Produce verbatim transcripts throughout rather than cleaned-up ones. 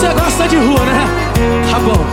Você gosta de rua, né? Tá bom.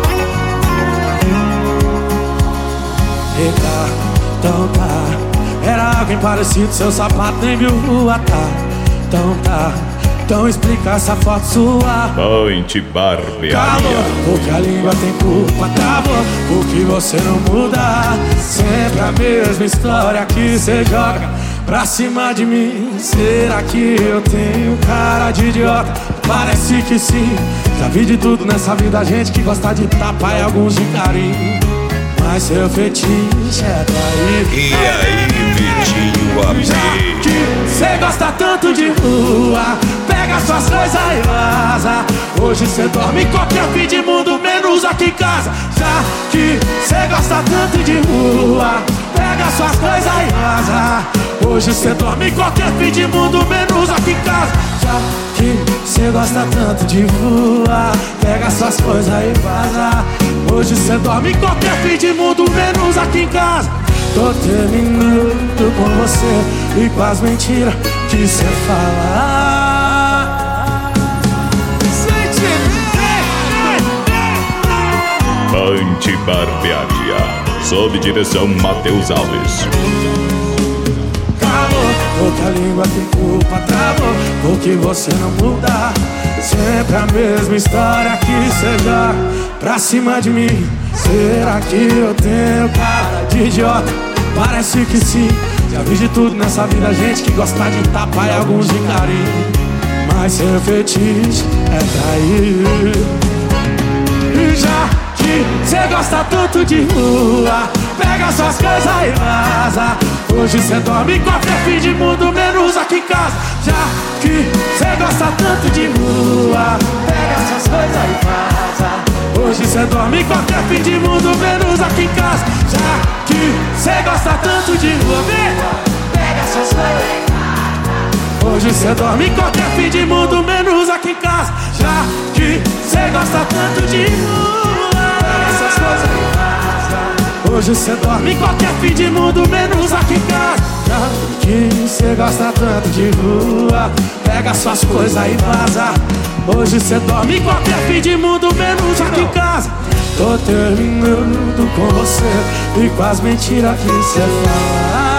Eita, então tá. Era alguém parecido, seu sapato nem viu rua, tá? Então tá. Então explica essa foto sua. Point Barbearia. Calor, porque a língua tem culpa, travou. Porque você não muda. Sempre a mesma história que você joga pra cima de mim. Será que eu tenho cara de idiota? Parece que sim. Já vi de tudo nessa vida, gente que gosta de tapa e alguns de carinho. Mas seu fetiche é trair. E aí, Vitinho A B? Cê gosta tanto de rua, pega suas coisas e vaza. Hoje cê dorme em qualquer fim de mundo, menos aqui em casa. Já que cê gosta tanto de rua, pega suas coisas e vaza. Hoje cê dorme em qualquer fim de mundo, menos aqui em casa. Já que cê gosta tanto de rua, pega suas coisas e vaza. Hoje cê dorme em qualquer fim de mundo, menos aqui em casa. Tô terminando com você e com as mentiras que cê fala. Point Barbearia, sob direção Matheus Alves. Calor, porque a língua tem culpa, travou. Porque você não muda. Sempre a mesma história que cê joga pra cima de mim. Será que eu tenho cara de idiota? Parece que sim. Já vi de tudo nessa vida, gente que gosta de tapa e alguns de carinho. Mas seu fetiche é trair. E já que cê gosta tanto de rua, pega suas coisas e vaza. Hoje cê dorme em qualquer fim de mundo, menos aqui em casa. Já que cê gosta tanto de rua, pega suas coisas e vaza. Hoje cê dorme em qualquer fim de mundo, menos aqui em casa. Já que cê gosta tanto de rua, pega suas coisas e vaza. Hoje cê dorme em qualquer fim de mundo, menos aqui em casa. Já que cê gosta tanto de rua, pega suas coisas e vaza. Hoje cê dorme em qualquer fim de mundo, menos aqui em casa. Já que cê gosta tanto de rua, pega suas coisas e vaza. Hoje cê dorme em qualquer fim de mundo, menos aqui em casa. Tô terminando com você e com as mentiras que cê fala.